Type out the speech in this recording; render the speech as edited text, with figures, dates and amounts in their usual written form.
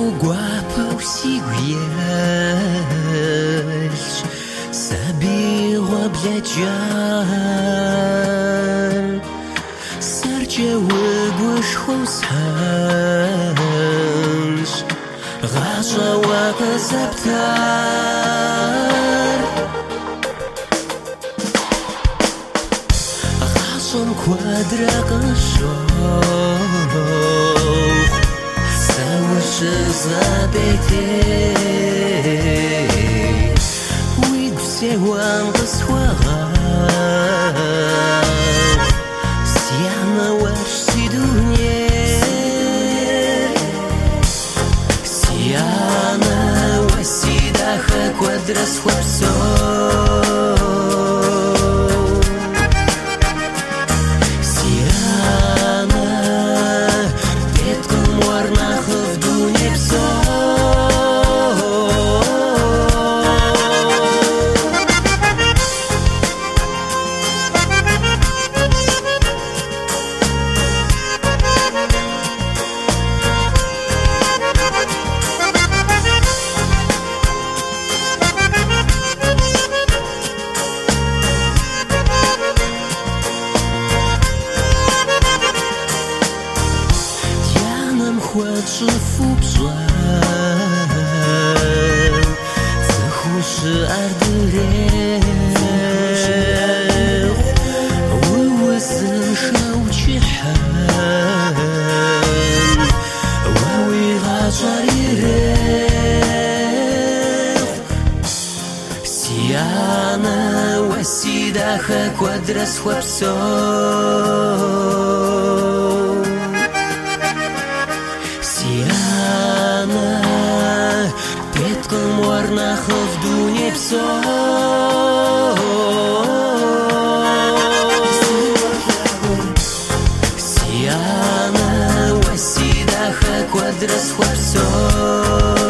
guapau siguielch Sabirwa bledjar Serce wygłysz hushanch Rasha waka zaptar Rasham quadra qashokh Sawish zabete Wid bsewan qaswaga Siama warsh sidunyer Siama wasidaha quadras wapso Хочу фупжан Захуши ардырех Вывысын шаучихан Вауиға жарирех Сияна васидаха квадрас хуапсо Siana Petkon morna chovdu nepso Siana Wasidaha quadras huapso